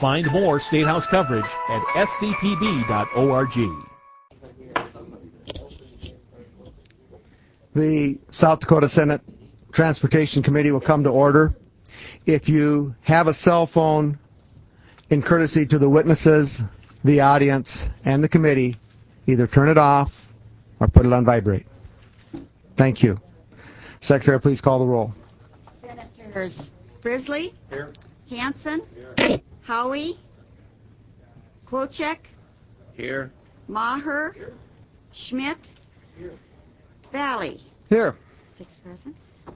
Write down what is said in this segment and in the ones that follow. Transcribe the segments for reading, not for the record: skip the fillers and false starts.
Find more State House coverage at sdpb.org. The South Dakota Senate Transportation Committee will come to order. If you have a cell phone, in courtesy to the witnesses, the audience, and the committee, either turn it off or put it on vibrate. Thank you. Secretary, please call the roll. Senators Frisley. Here. Hansen. Here. Howie. Klochek. Here. Maher. Here. Schmidt. Here. Valley. Here. 6 present.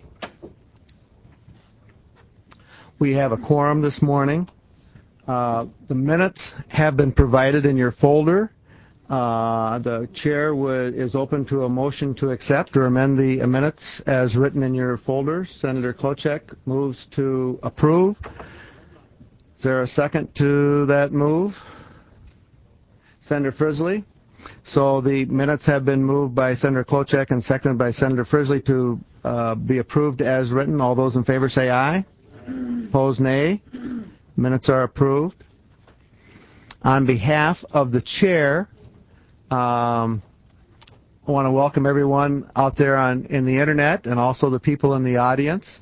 We have a quorum this morning. The minutes have been provided in your folder. The chair is open to a motion to accept or amend the minutes as written in your folder. Senator Klochek moves to approve. Is there a second to that move? Senator Frisley? So the minutes have been moved by Senator Klochek and seconded by Senator Frisley to be approved as written. All those in favor say aye. Opposed, nay. Minutes are approved. On behalf of the chair, I want to welcome everyone out there in the internet and also the people in the audience.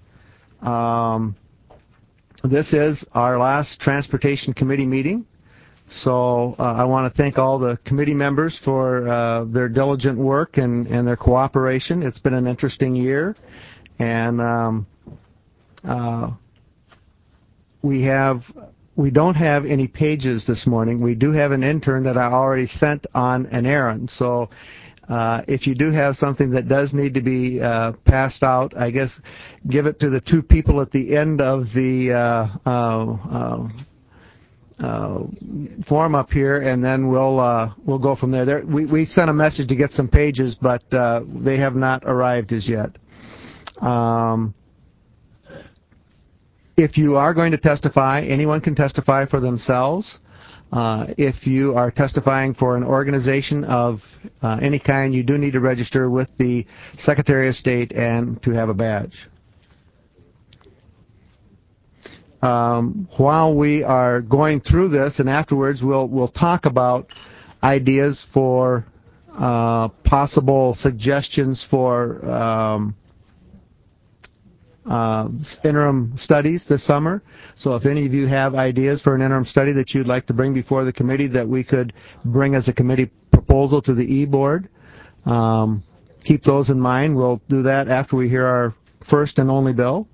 This is our last Transportation Committee meeting. So I want to thank all the committee members for their diligent work and their cooperation. It's been an interesting year, and we don't have any pages this morning. We do have an intern that I already sent on an errand. So if you do have something that does need to be passed out, I guess give it to the two people at the end of the form up here, and then we'll go from there. We sent a message to get some pages, but they have not arrived as yet. If you are going to testify, anyone can testify for themselves. If you are testifying for an organization of any kind, you do need to register with the Secretary of State and to have a badge. While we are going through this, and afterwards we'll talk about ideas for possible suggestions for interim studies this summer. So if any of you have ideas for an interim study that you'd like to bring before the committee that we could bring as a committee proposal to the E-Board, keep those in mind. We'll do that after we hear our first and only bill.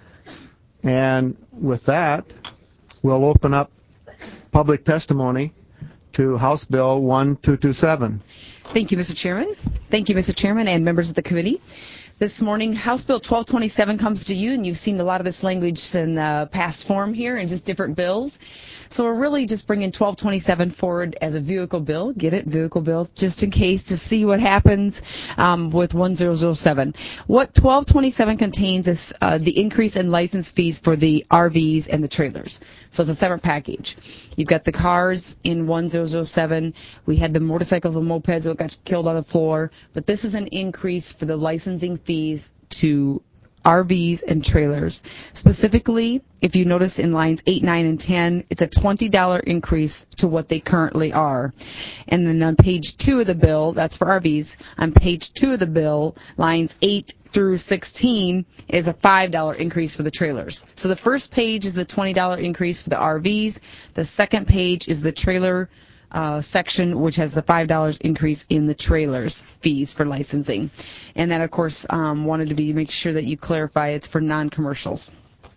And with that, we'll open up public testimony to House Bill 1227. Thank you, Mr. Chairman. Thank you, Mr. Chairman, and members of the committee. This morning, House Bill 1227 comes to you, and you've seen a lot of this language in past form here and just different bills. So we're really just bringing 1227 forward as a vehicle bill. Get it? Vehicle bill, just in case, to see what happens with 1007. What 1227 contains is the increase in license fees for the RVs and the trailers. So it's a separate package. You've got the cars in 1007. We had the motorcycles and mopeds that got killed on the floor. But this is an increase for the licensing fees to RVs and trailers. Specifically, if you notice in lines 8, 9, and 10, it's a $20 increase to what they currently are. And then on page 2 of the bill, that's for RVs, on page 2 of the bill, lines 8 through 16 is a $5 increase for the trailers. So the first page is the $20 increase for the RVs. The second page is the trailer section, which has the $5 increase in the trailers fees for licensing. And that, of course, wanted to make sure that you clarify it's for non-commercials.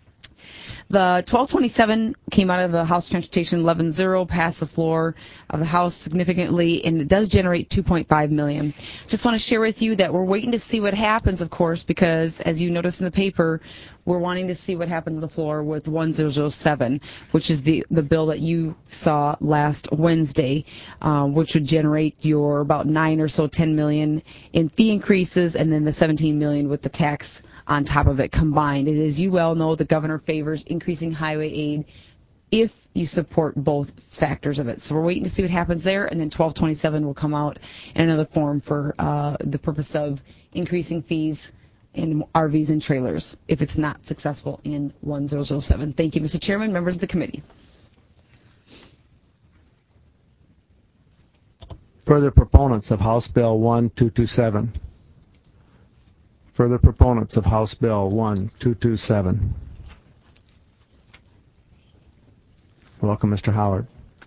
The 1227 came out of the House Transportation 11-0, passed the floor of the House significantly, and it does generate $2.5 million. Just want to share with you that we're waiting to see what happens, of course, because as you notice in the paper, we're wanting to see what happens on the floor with 1007, which is the bill that you saw last Wednesday, which would generate your about 9 or so, 10 million in fee increases, and then the 17 million with the tax on top of it combined. And as you well know, the governor favors increasing highway aid if you support both factors of it. So we're waiting to see what happens there, and then 1227 will come out in another form for the purpose of increasing fees in RVs and trailers if it's not successful in 1007. Thank you, Mr. Chairman, members of the committee. Further proponents of House Bill 1227. Further proponents of House Bill 1227. Welcome, Mr. Howard.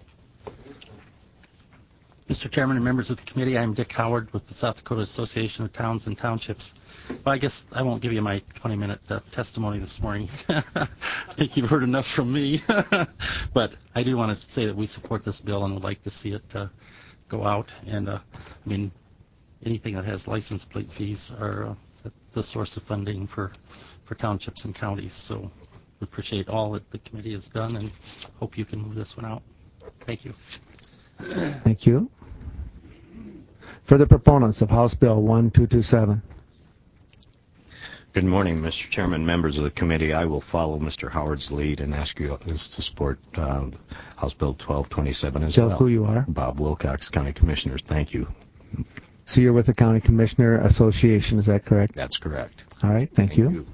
Mr. Chairman and members of the committee, I'm Dick Howard with the South Dakota Association of Towns and Townships. Well, I guess I won't give you my 20-minute testimony this morning. I think you've heard enough from me. But I do want to say that we support this bill and would like to see it go out. And, I mean, anything that has license plate fees are the source of funding for townships and counties. So we appreciate all that the committee has done and hope you can move this one out. Thank you. Thank you. Further proponents of House Bill 1227. Good morning, Mr. Chairman, members of the committee. I will follow Mr. Howard's lead and ask you to support House Bill 1227 as well. Tell who you are. Bob Wilcox, County Commissioners. Thank you. So you're with the County Commissioner Association, is that correct? That's correct. All right, thank you.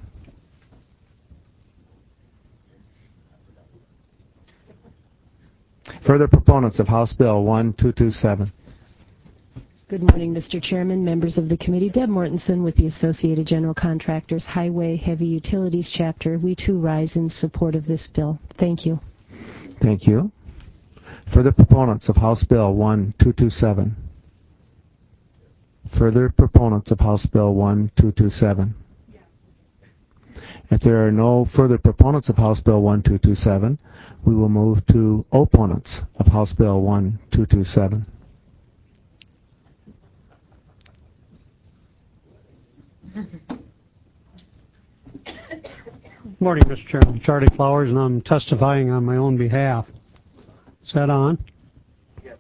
Further proponents of House Bill 1227. Good morning, Mr. Chairman, members of the committee. Deb Mortensen with the Associated General Contractors Highway Heavy Utilities Chapter. We too rise in support of this bill. Thank you. Thank you. Further proponents of House Bill 1227. Further proponents of House Bill 1227. If there are no further proponents of House Bill 1227, we will move to opponents of House Bill 1227. Morning, Mr. Chairman. Charlie Flowers, and I'm testifying on my own behalf. Is that on? Yes.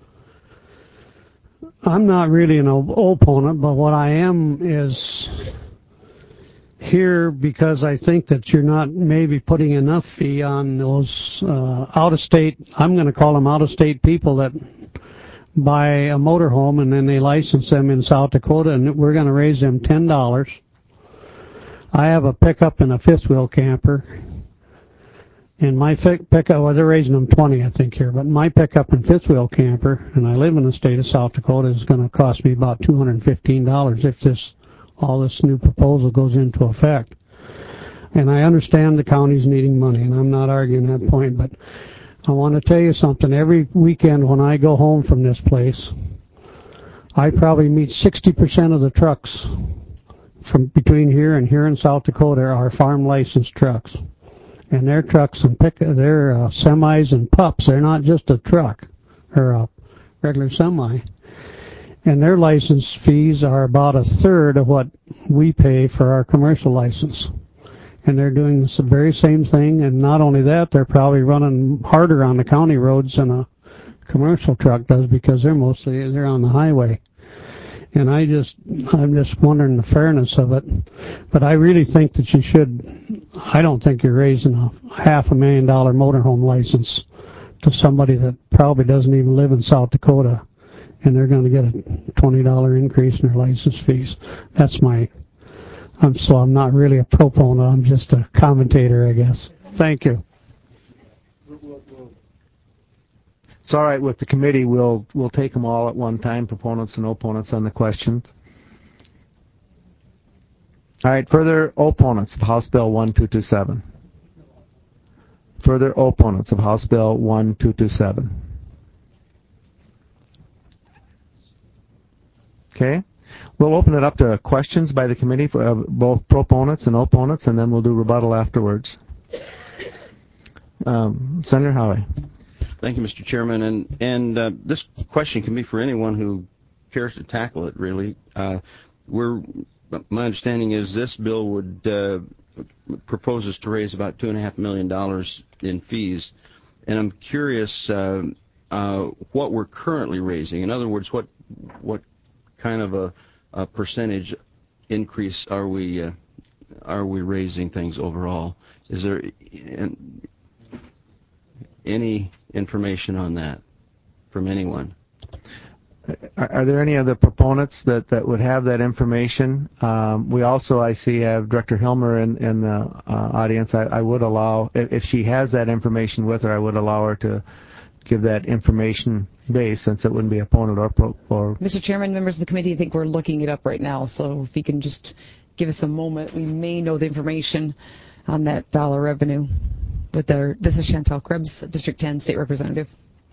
I'm not really an opponent, but what I am is here because I think that you're not maybe putting enough fee on those out-of-state, I'm going to call them out-of-state people that buy a motorhome and then they license them in South Dakota, and we're going to raise them $10. I have a pickup and a fifth wheel camper, and my pickup, well, they're raising them 20, I think, here, but my pickup and fifth wheel camper, and I live in the state of South Dakota, is going to cost me about $215 if all this new proposal goes into effect. And I understand the county's needing money, and I'm not arguing that point, but I want to tell you something. Every weekend when I go home from this place, I probably meet 60% of the trucks from between here and here in South Dakota are farm licensed trucks, and their trucks and they're semis and pups. They're not just a truck or a regular semi, and their license fees are about a third of what we pay for our commercial license. And they're doing the very same thing, and not only that, they're probably running harder on the county roads than a commercial truck does because they're on the highway. And I'm just wondering the fairness of it. But I really think that you should. I don't think you're raising a $500,000 motorhome license to somebody that probably doesn't even live in South Dakota, and they're going to get a $20 increase in their license fees. That's so I'm not really a proponent. I'm just a commentator, I guess. Thank you. It's all right with the committee. We'll take them all at one time, proponents and opponents on the questions. All right, further opponents of House Bill 1227. Further opponents of House Bill 1227. Okay. We'll open it up to questions by the committee for both proponents and opponents, and then we'll do rebuttal afterwards. Senator Howie. Thank you, Mr. Chairman. And this question can be for anyone who cares to tackle it, really. My understanding is this bill would proposes to raise about $2.5 million in fees. And I'm curious what we're currently raising. In other words, what kind of a percentage increase are we raising things overall? Is there any information on that from anyone? Are there any other proponents that would have that information? We also, I see, have Director Hilmer in the audience. I would allow, if she has that information with her, I would allow her give that information base, since it wouldn't be opponent or Mr. Chairman, members of the committee, I think we're looking it up right now, so if you can just give us a moment, we may know the information on that dollar revenue. This is Chantel Krebs, District 10 State Representative.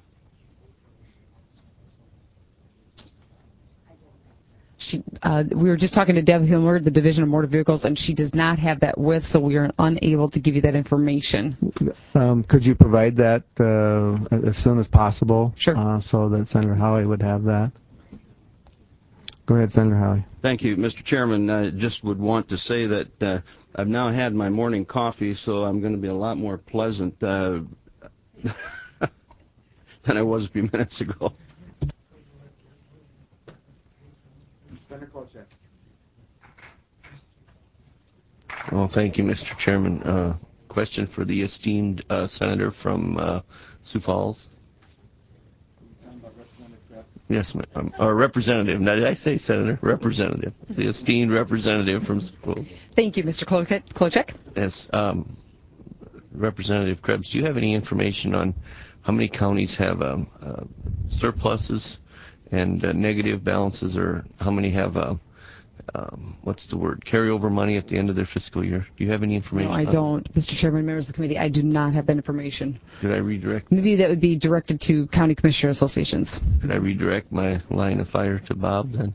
We were just talking to Deb Hilmer, the Division of Motor Vehicles, and she does not have that with, so we are unable to give you that information. Could you provide that as soon as possible? Sure. So that Senator Hawley would have that. Go ahead, Senator Hawley. Thank you, Mr. Chairman. I just would want to say that I've now had my morning coffee, so I'm going to be a lot more pleasant than I was a few minutes ago. Well, thank you, Mr. Chairman. Question for the esteemed senator from Sioux Falls. Yes, ma'am. Or representative. Now, did I say senator? Representative. The esteemed representative from Sioux Falls. Thank you, Mr. Klochek. Yes. Representative Krebs, do you have any information on how many counties have surpluses and negative balances, or how many have carryover money at the end of their fiscal year? Do you have any information? No, I don't. Mr. Chairman, members of the committee, I do not have that information. Could I redirect? Maybe that would be directed to county commissioner associations. Could I redirect my line of fire to Bob then?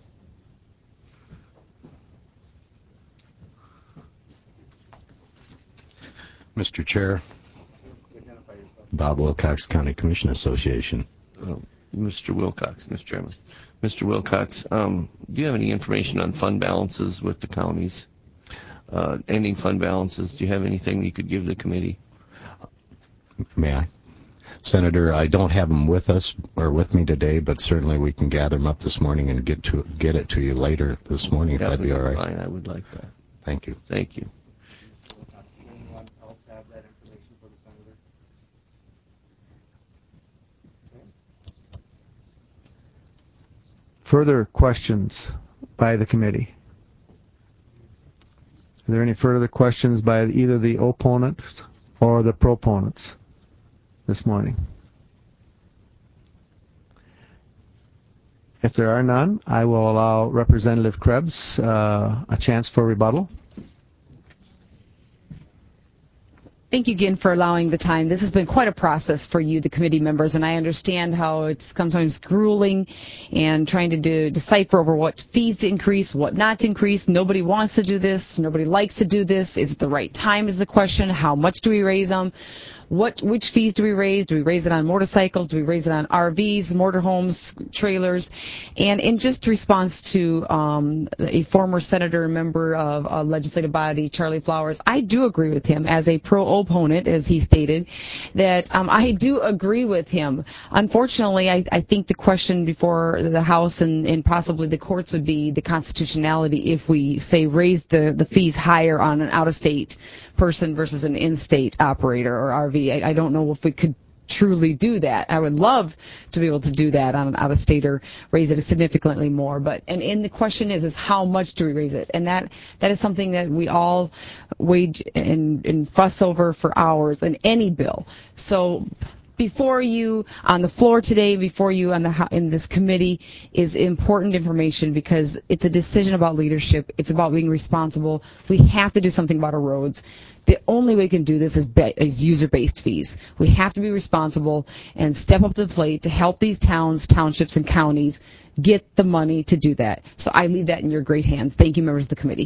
Mr. Chair, Bob Wilcox, County Commission Association. Mr. Wilcox, Mr. Chairman. Mr. Wilcox, do you have any information on fund balances with the counties? Ending fund balances, do you have anything you could give the committee? May I? Senator, I don't have them with us or with me today, but certainly we can gather them up this morning and get it to you later this morning, if that'd be all right. Fine, I would like that. Thank you. Thank you. Anyone else have that information for the senator? Further questions by the committee? Are there any further questions by either the opponents or the proponents this morning? If there are none, I will allow Representative Krebs a chance for rebuttal. Thank you again for allowing the time. This has been quite a process for you, the committee members, and I understand how it's sometimes grueling and trying to decipher over what fees to increase, what not to increase. Nobody wants to do this. Nobody likes to do this. Is it the right time is the question. How much do we raise them? Which fees do we raise? Do we raise it on motorcycles? Do we raise it on RVs, motorhomes, trailers? And in just response to a former senator, member of a legislative body, Charlie Flowers, I do agree with him as a pro-opponent, as he stated, that I do agree with him. Unfortunately, I think the question before the House and possibly the courts would be the constitutionality if we, say, raise the fees higher on an out-of-state person versus an in-state operator or RV. I don't know if we could truly do that. I would love to be able to do that on an out-of-stater, raise it significantly more. And the question is how much do we raise it? And that is something that we all wage and fuss over for hours in any bill. So before you on the floor today, before you in this committee, is important information, because it's a decision about leadership. It's about being responsible. We have to do something about our roads. The only way we can do this is user-based fees. We have to be responsible and step up to the plate to help these towns, townships, and counties get the money to do that. So I leave that in your great hands. Thank you, members of the committee.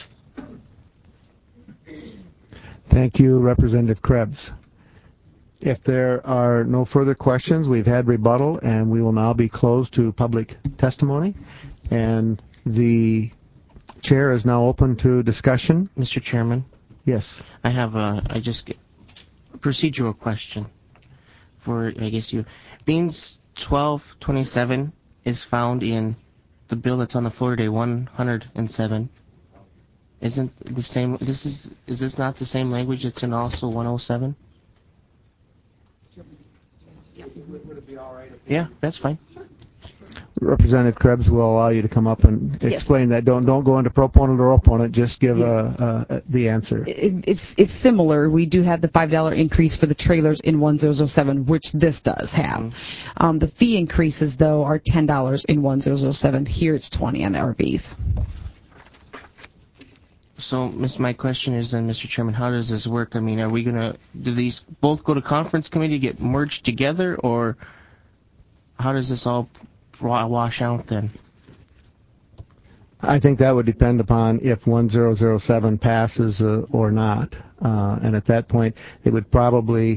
Thank you, Representative Krebs. If there are no further questions, we've had rebuttal, and we will now be closed to public testimony. And the chair is now open to discussion. Mr. Chairman? Yes. I have a procedural question for, I guess, you. Beans 1227 is found in the bill that's on the floor today, 107. Isn't the same, is this not the same language that's in also 107? Would it be all right? Yeah, that's fine. Representative Krebs will allow you to come up and explain that. Don't go into proponent or opponent. Just give the answer. It's similar. We do have the $5 increase for the trailers in 1007, which this does have. The fee increases, though, are $10 in 1007. Here it's $20 on the RVs. So, my question is then, Mr. Chairman, how does this work? I mean, are we do these both go to conference committee, get merged together, or how does this all wash out then? I think that would depend upon if 1007 passes or not. And at that point, it would probably,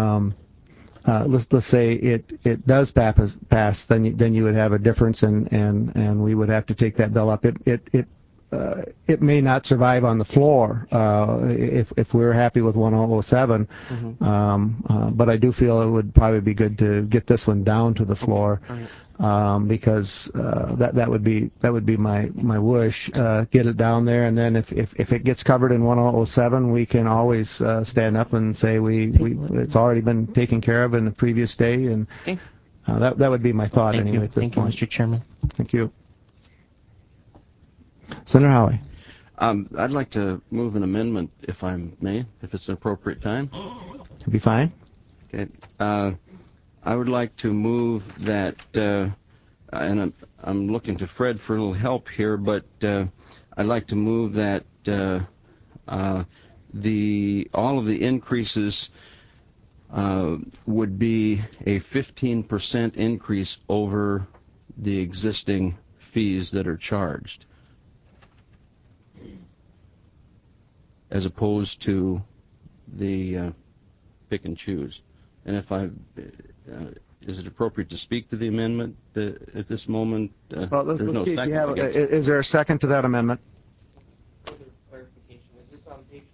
let's say it does pass, then you would have a difference, and we would have to take that bill up. It may not survive on the floor if we're happy with 1007, but I do feel it would probably be good to get this one down to the floor, because that would be my wish. Get it down there, and then if it gets covered in 1007, we can always stand up and say it's already been taken care of in the previous day, and that would be my thought anyway at this point. Thank you, Mr. Chairman. Thank you. Senator Howie. I'd like to move an amendment, if I may, if it's an appropriate time. It'll be fine. Okay. I would like to move that, and I'm looking to Fred for a little help here, but I'd like to move that all of the increases would be a 15% increase over the existing fees that are charged, as opposed to the pick and choose. And is it appropriate to speak to the amendment at this moment? Well, let's no see second, if you have. Is there a second to that amendment? Clarification. Is this on page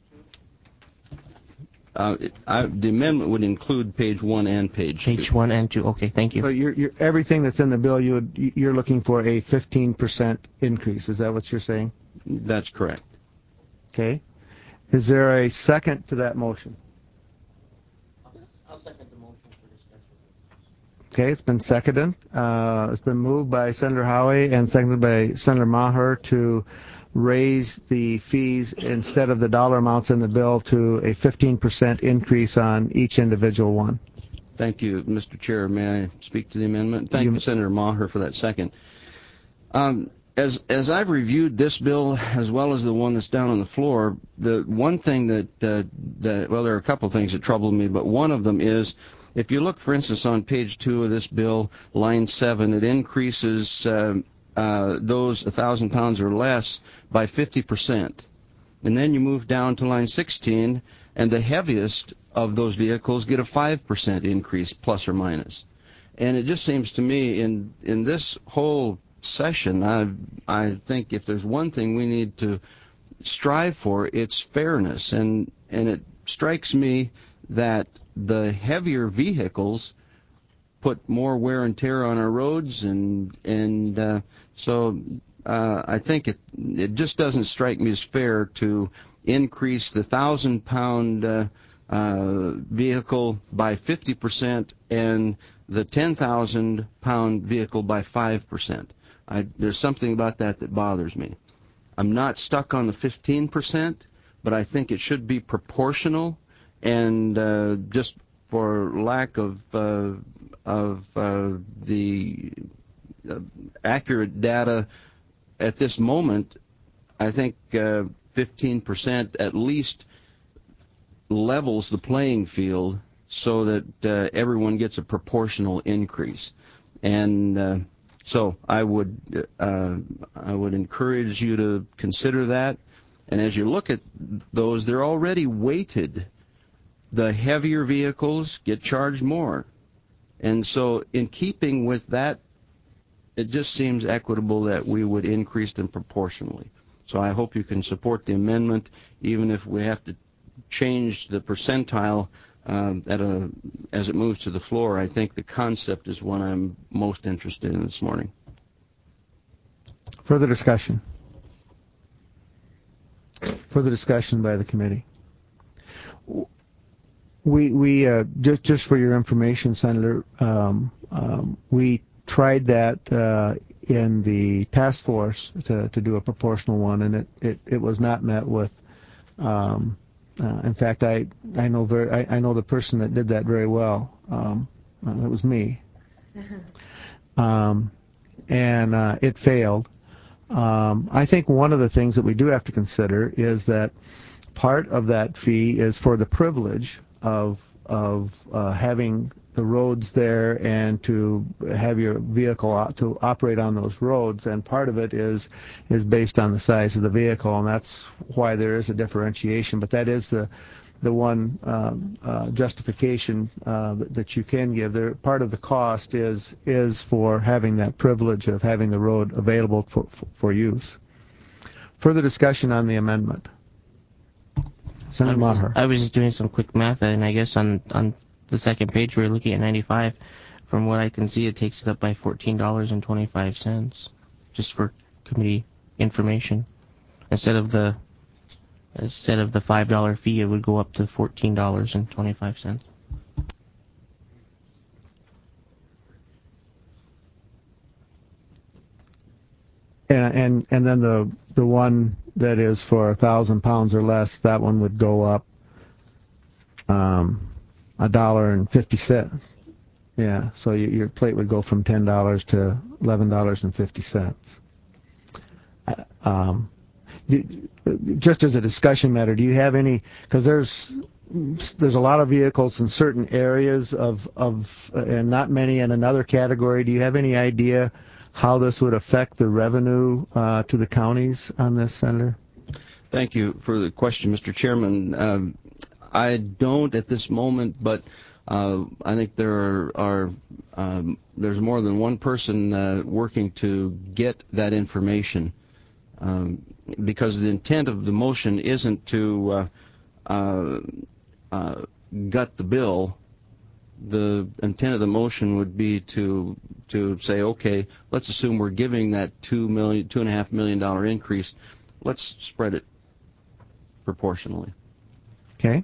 2? The amendment would include page 1 and page 2. Page 1 and 2. Okay, thank you. So everything that's in the bill, you're looking for a 15% increase. Is that what you're saying? That's correct. Okay. Is there a second to that motion? I'll second the motion for discussion. Okay, it's been seconded. It's been moved by Senator Howie and seconded by Senator Maher to raise the fees instead of the dollar amounts in the bill to a 15% increase on each individual one. Thank you, Mr. Chair. May I speak to the amendment? Thank you, Senator Maher, for that second. As I've reviewed this bill as well as the one that's down on the floor, the one thing there are a couple things that trouble me, but one of them is, if you look, for instance, on page 2 of this bill, line 7, it increases those 1,000 pounds or less by 50%. And then you move down to line 16, and the heaviest of those vehicles get a 5% increase, plus or minus. And it just seems to me in this whole session, I think if there's one thing we need to strive for, it's fairness. And it strikes me that the heavier vehicles put more wear and tear on our roads, and so I think it just doesn't strike me as fair to increase the 1,000-pound vehicle by 50% and the 10,000-pound vehicle by 5%. There's something about that bothers me. I'm not stuck on the 15%, but I think it should be proportional, and just for lack of the accurate data at this moment, I think 15% at least levels the playing field so that everyone gets a proportional increase. And so I would encourage you to consider that. And as you look at those, they're already weighted. The heavier vehicles get charged more. And so in keeping with that, it just seems equitable that we would increase them proportionally. So I hope you can support the amendment, even if we have to change the percentile as it moves to the floor. I think the concept is what I'm most interested in this morning. Further discussion? Further discussion by the committee? We just for your information, Senator, we tried that in the task force to do a proportional one, and it was not met with. In fact, I know the person that did that very well. It was me, and it failed. I think one of the things that we do have to consider is that part of that fee is for the privilege of having the roads there and to have your vehicle to operate on those roads, and part of it is based on the size of the vehicle, and that's why there is a differentiation. But that is the one justification that you can give. There, part of the cost is for having that privilege of having the road available for use. Further discussion on the amendment. Senator Maher. I was just doing some quick math, and I guess on the second page we're looking at 95. From what I can see, it takes it up by $14.25, just for committee information. Instead of the $5 fee, it would go up to $14.25. And then the one that is for 1,000 pounds or less, that one would go up $1.50. Yeah, so your plate would go from $10 to $11.50. Just as a discussion matter, do you have any? Because there's a lot of vehicles in certain areas and not many in another category. Do you have any idea how this would affect the revenue to the counties on this, Senator? Thank you for the question, Mr. Chairman. I don't at this moment, but I think there's more than one person working to get that information, because the intent of the motion isn't to gut the bill. The intent of the motion would be to say, okay, let's assume we're giving that $2.5 million increase. Let's spread it proportionally. Okay.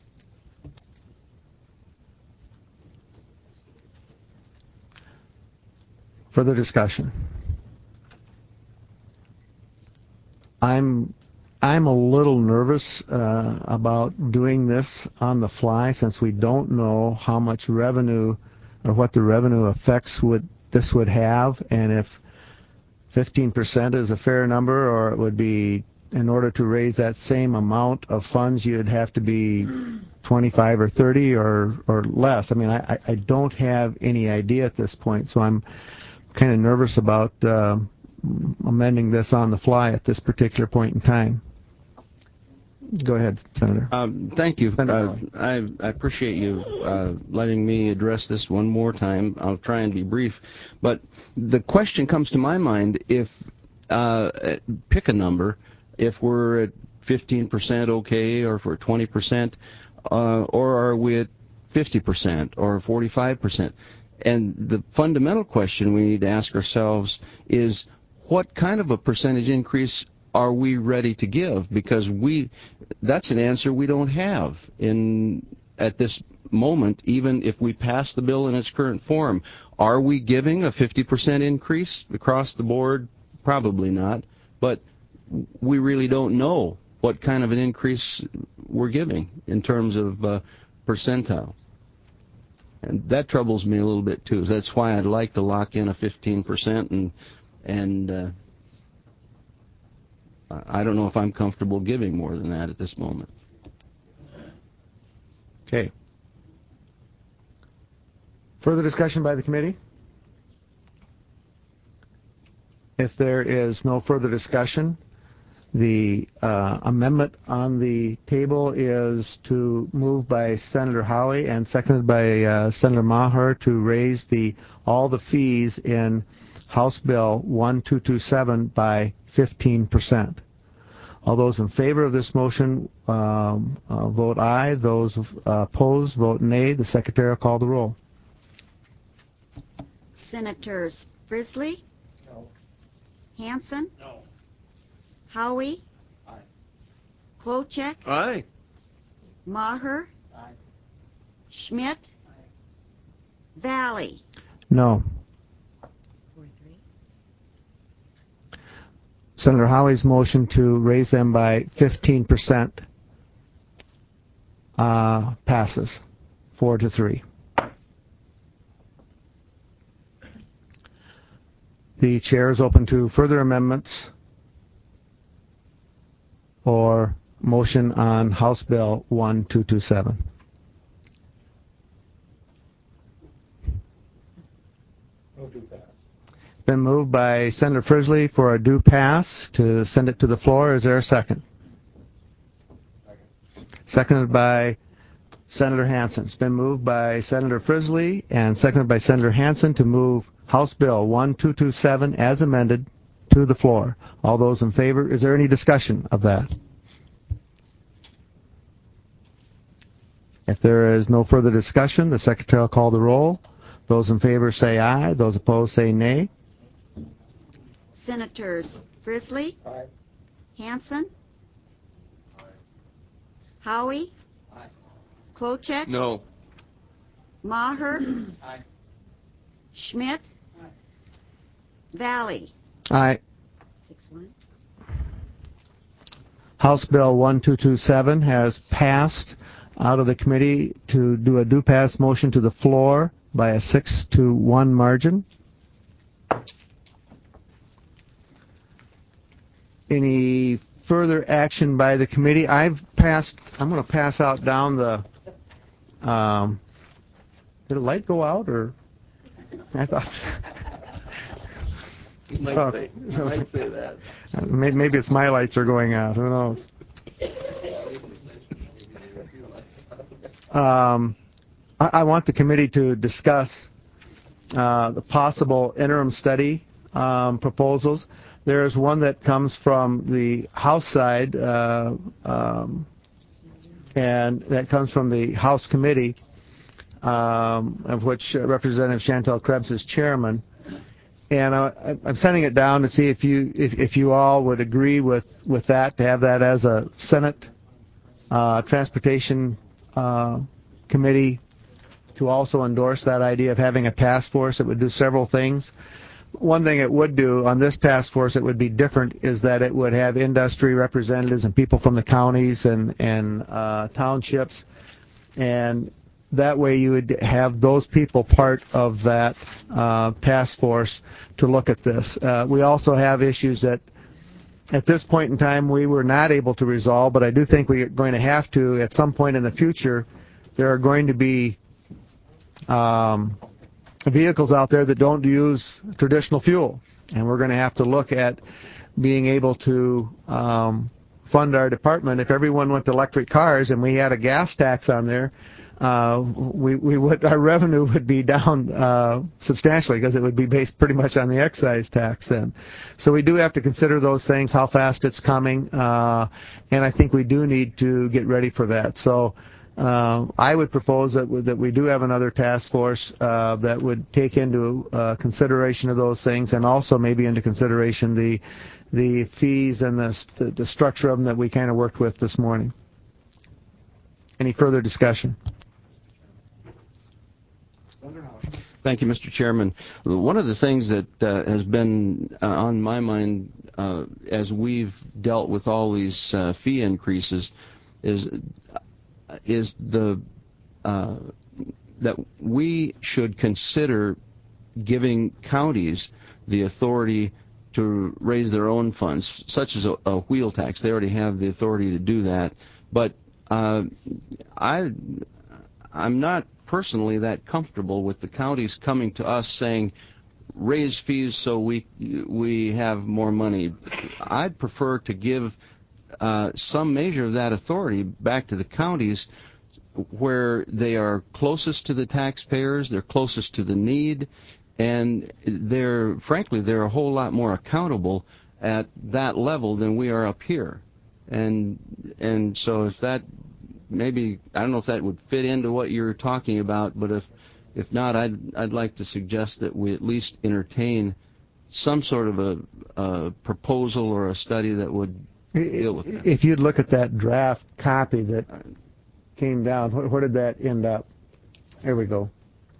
Further discussion. I'm a little nervous about doing this on the fly, since we don't know how much revenue or what the revenue effects this would have, and if 15% is a fair number, or it would be, in order to raise that same amount of funds, you'd have to be 25 or 30 or less. I mean, I don't have any idea at this point, so I'm kind of nervous about amending this on the fly at this particular point in time. Go ahead, Senator. Thank you. I appreciate you letting me address this one more time. I'll try and be brief. But the question comes to my mind, if pick a number, if we're at 15% okay, or if we're 20%, or are we at 50% or 45%? And the fundamental question we need to ask ourselves is, what kind of a percentage increase are we ready to give? Because that's an answer we don't have at this moment, even if we pass the bill in its current form. Are we giving a 50% increase across the board? Probably not. But we really don't know what kind of an increase we're giving in terms of percentile. And that troubles me a little bit, too. That's why I'd like to lock in a 15%, and I don't know if I'm comfortable giving more than that at this moment. Okay. Further discussion by the committee? If there is no further discussion, the amendment on the table is to move by Senator Howie and seconded by Senator Maher to raise all the fees in House Bill 1227 by 15%. All those in favor of this motion vote aye. Those opposed vote nay. The Secretary will call the roll. Senators Frisley? No. Hansen? No. Howie? Aye. Klochek? Aye. Maher? Aye. Schmidt? Aye. Valley? No. Senator Howie's motion to raise them by 15% passes 4-3. The chair is open to further amendments or motion on House Bill 1227. Been moved by Senator Frisley for a due pass to send it to the floor. Is there a second? Seconded by Senator Hansen. It's been moved by Senator Frisley and seconded by Senator Hansen to move House Bill 1227 as amended to the floor. All those in favor? Is there any discussion of that? If there is no further discussion, the Secretary will call the roll. Those in favor say aye. Those opposed say nay. Senators Frisley. Aye. Hansen. Aye. Howie. Aye. Klochek. No. Maher. Aye. Schmidt. Aye. Valley. Aye. 6-1. House Bill 1227 has passed out of the committee to do a due pass motion to the floor by a 6-1 margin. Any further action by the committee? I'm going to pass out down the. Did the light go out, or I thought? You might say that. Maybe it's my lights are going out. Who knows? I want the committee to discuss the possible interim study proposals. There is one that comes from the House side, and that comes from the House committee, of which Representative Chantel Krebs is chairman. And I'm sending it down to see if you all would agree with that, to have that as a Senate Transportation Committee, to also endorse that idea of having a task force that would do several things. One thing it would do on this task force that would be different is that it would have industry representatives and people from the counties and townships, and that way you would have those people part of that task force to look at this. We also have issues that at this point in time we were not able to resolve, but I do think we're going to have to at some point in the future. There are going to be vehicles out there that don't use traditional fuel, and we're going to have to look at being able to fund our department. If everyone went to electric cars and we had a gas tax on there, our revenue would be down substantially, because it would be based pretty much on the excise tax then. So we do have to consider those things, how fast it's coming, and I think we do need to get ready for that. So I would propose that we do have another task force that would take into consideration of those things, and also maybe into consideration the fees and the structure of them that we kind of worked with this morning. Any further discussion? Thank you, Mr. Chairman. One of the things that has been on my mind as we've dealt with all these fee increases is that we should consider giving counties the authority to raise their own funds, such as a wheel tax. They already have the authority to do that, but I'm not personally that comfortable with the counties coming to us saying, raise fees so we have more money. I'd prefer to give some measure of that authority back to the counties, where they are closest to the taxpayers, they're closest to the need, and they're a whole lot more accountable at that level than we are up here. And so if that, maybe, I don't know if that would fit into what you're talking about, but if not, I'd like to suggest that we at least entertain some sort of a proposal or a study that would deal with that. If you'd look at that draft copy that came down, where did that end up? There we go.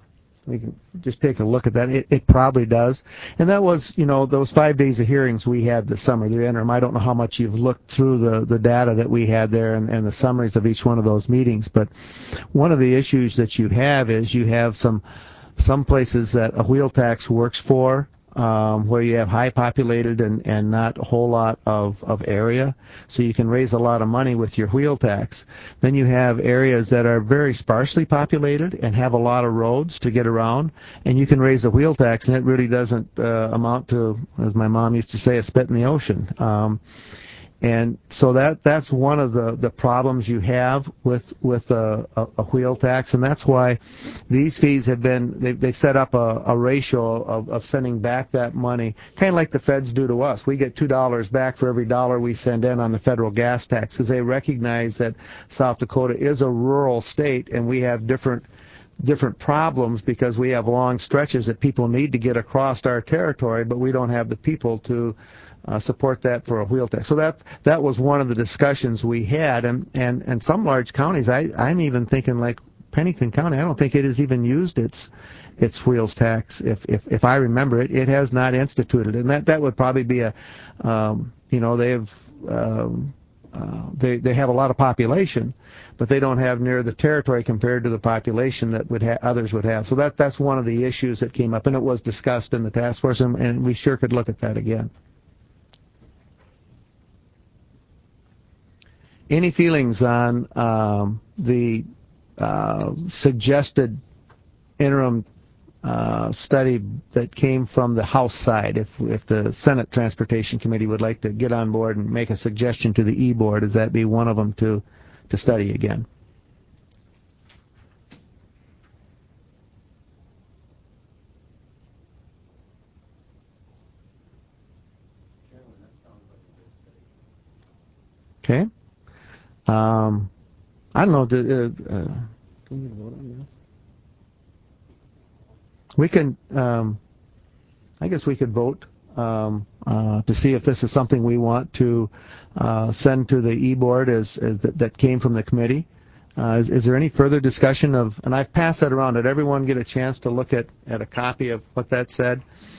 we can just take a look at that. It probably does. And that was, those 5 days of hearings we had this summer, the interim. I don't know how much you've looked through the data that we had there and the summaries of each one of those meetings, but one of the issues that you have is you have some places that a wheel tax works for, where you have high populated and not a whole lot of area, so you can raise a lot of money with your wheel tax. Then you have areas that are very sparsely populated and have a lot of roads to get around, and you can raise a wheel tax, and it really doesn't amount to, as my mom used to say, a spit in the ocean. And so that's one of the problems you have with a wheel tax, and that's why these fees have been they set up a ratio of sending back that money, kind of like the feds do to us. We get $2 back for every dollar we send in on the federal gas tax, because they recognize that South Dakota is a rural state, and we have different problems because we have long stretches that people need to get across our territory, but we don't have the people to support that for a wheel tax. So that was one of the discussions we had, and some large counties, I'm even thinking like Pennington County, I don't think it has even used its wheels tax. If I remember it has not instituted, and that would probably be they have they have a lot of population, but they don't have near the territory compared to the population that others would have. So that's one of the issues that came up, and it was discussed in the task force, and we sure could look at that again. Any feelings on the suggested interim study that came from the House side? If the Senate Transportation Committee would like to get on board and make a suggestion to the E-Board, does that be one of them to study again? Okay. I don't know. Do we need to vote on this? We can. I guess we could vote to see if this is something we want to send to the E-Board as that came from the committee. Is there any further discussion of? And I've passed that around. Did everyone get a chance to look at a copy of what that said?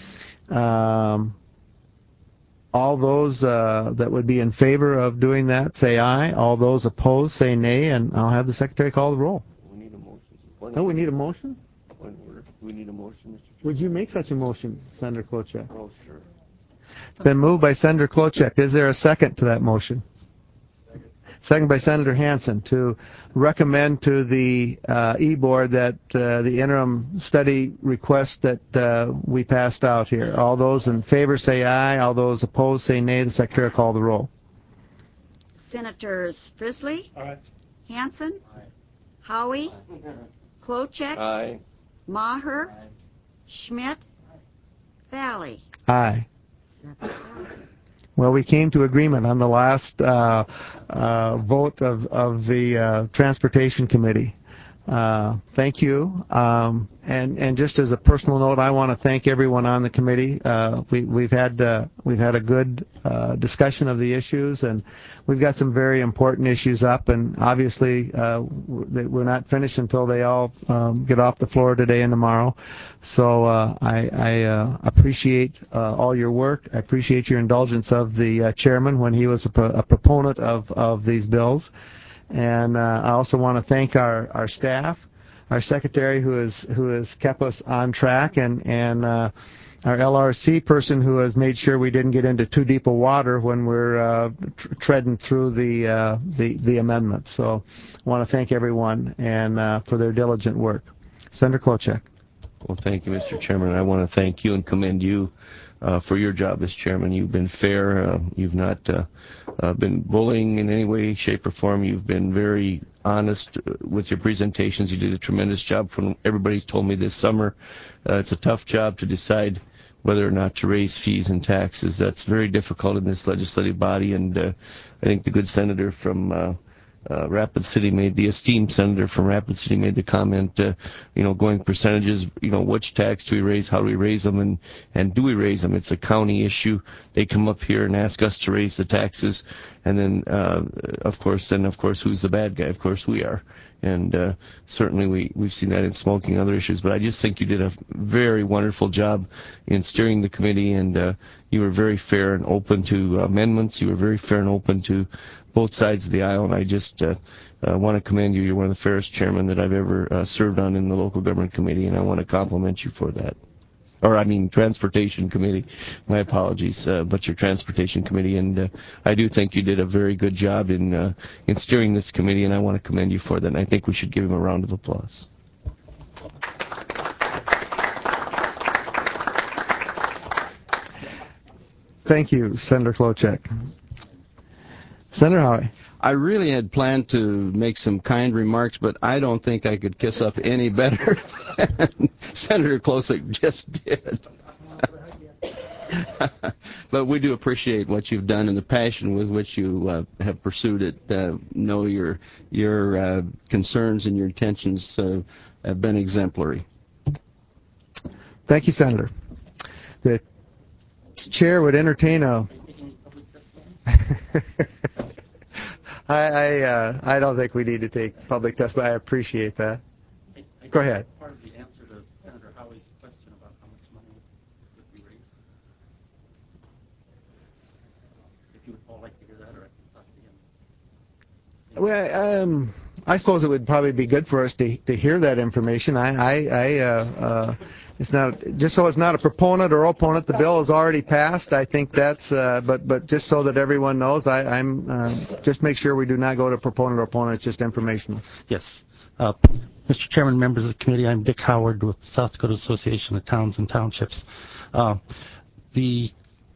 All those that would be in favor of doing that, say aye. All those opposed, say nay, and I'll have the secretary call the roll. We need a motion. We need a motion? We need a motion, Mr. Chairman. Would you make such a motion, Senator Klobuchar? Oh, sure. It's been moved by Senator Klobuchar. Is there a second to that motion? Second by Senator Hansen to recommend to the E-Board that the interim study request that we passed out here. All those in favor say aye. All those opposed say nay. The secretary will call the roll. Senators Frisley? Aye. Hansen? Aye. Howie? Klobuchar? Aye. Maher? Schmidt? Valley? Aye. Well, we came to agreement on the last vote of the Transportation Committee. Thank you. And just as a personal note, I want to thank everyone on the committee. We've had a good discussion of the issues, and we've got some very important issues up. And obviously, we're not finished until they all get off the floor today and tomorrow. So I appreciate all your work. I appreciate your indulgence of the chairman when he was a proponent of these bills. And I also want to thank our staff, our secretary who has kept us on track, and our LRC person who has made sure we didn't get into too deep a water when we're treading through the amendments. So I want to thank everyone and for their diligent work. Senator Klobuchar. Well, thank you, Mr. Chairman. I want to thank you and commend you for your job as chairman. You've been fair. You've not been bullying in any way, shape, or form. You've been very honest with your presentations. You did a tremendous job. From everybody's told me this summer, it's a tough job to decide whether or not to raise fees and taxes. That's very difficult in this legislative body, and I think the good senator from Rapid City the esteemed senator from Rapid City made the comment, going percentages, which tax do we raise, how do we raise them, and do we raise them? It's a county issue. They come up here and ask us to raise the taxes, and then, of course, who's the bad guy? Of course, we are. And certainly we've seen that in smoking and other issues. But I just think you did a very wonderful job in steering the committee, and you were very fair and open to amendments. You were very fair and open to both sides of the aisle, and I just want to commend you. You're one of the fairest chairmen that I've ever served on in the local government committee, and I want to compliment you for that. Transportation committee. My apologies, but your transportation committee, and I do think you did a very good job in steering this committee, and I want to commend you for that. And I think we should give him a round of applause. Thank you, Senator Klobuchar. Senator Howie. I really had planned to make some kind remarks, but I don't think I could kiss up any better than Senator Klosik just did. But we do appreciate what you've done and the passion with which you have pursued it. Know your concerns and your intentions have been exemplary. Thank you, Senator. The chair would entertain a... I don't think we need to take public testimony. I appreciate that. Go ahead. Part of the answer to Senator Howie's question about how much money would be raised. If you would all like to hear that, or I can talk to him. Well, I suppose it would probably be good for us to hear that information. It's not just so it's not a proponent or opponent. The bill is already passed. I think that's. But just so that everyone knows, I'm just make sure we do not go to proponent or opponent. It's just informational. Yes. Mr. Chairman, members of the committee, I'm Dick Howard with the South Dakota Association of Towns and Townships. The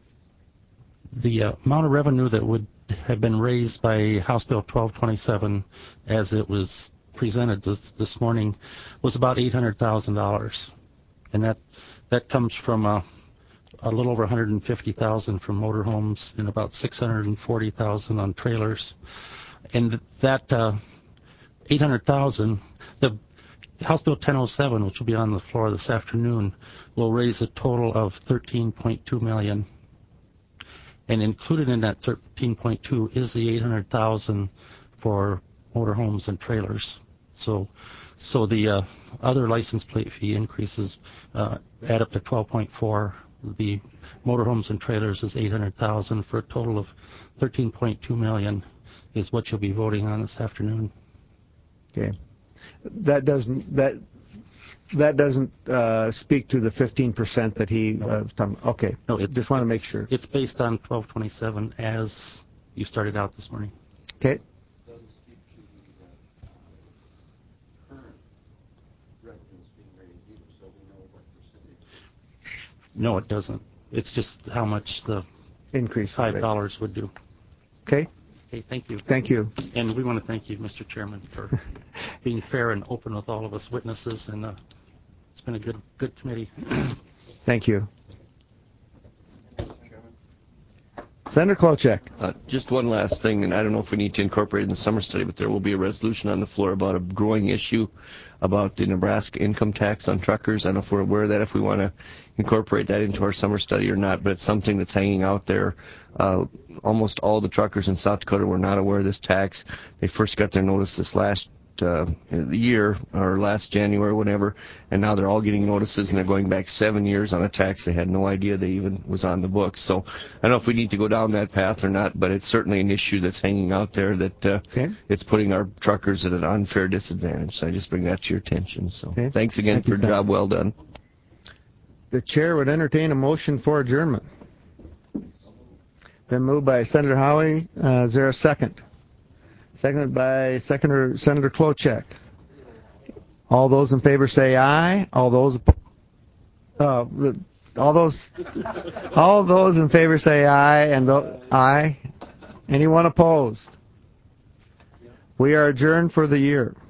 amount of revenue that would have been raised by House Bill 1227, as it was presented this morning, was about $800,000, and that comes from a little over $150,000 from motorhomes and about $640,000 on trailers, and that $800,000, the House Bill 1007, which will be on the floor this afternoon, will raise a total of $13.2 million. And included in that 13.2 is the 800,000 for motorhomes and trailers. So the other license plate fee increases add up to 12.4. The motorhomes and trailers is 800,000 for a total of 13.2 million is what you'll be voting on this afternoon. Okay, that doesn't speak to the 15% that he was talking about. Okay, no, just want to make sure. It's based on 1227 as you started out this morning. Okay. No, it doesn't. It's just how much the increase $5 would do. Okay. Okay, thank you. Thank you. And we want to thank you, Mr. Chairman, for being fair and open with all of us witnesses, and it's been a good committee. Thank you. Senator Klobuchar. Just one last thing, and I don't know if we need to incorporate it in the summer study, but there will be a resolution on the floor about a growing issue about the Nebraska income tax on truckers. I don't know if we're aware of that, if we want to incorporate that into our summer study or not, but it's something that's hanging out there. Almost all the truckers in South Dakota were not aware of this tax. They first got their notice this last year or last January, whatever, and now they're all getting notices, and they're going back 7 years on a tax they had no idea they even was on the books. So I don't know if we need to go down that path or not, but it's certainly an issue that's hanging out there that it's putting our truckers at an unfair disadvantage. So I just bring that to your attention. So thanks again for a job well done. The chair would entertain a motion for adjournment. Been moved by Senator Howie. Is there a second? Seconded by Senator Klobuchar. All those in favor say aye. All those in favor say aye, and aye. Anyone opposed? We are adjourned for the year.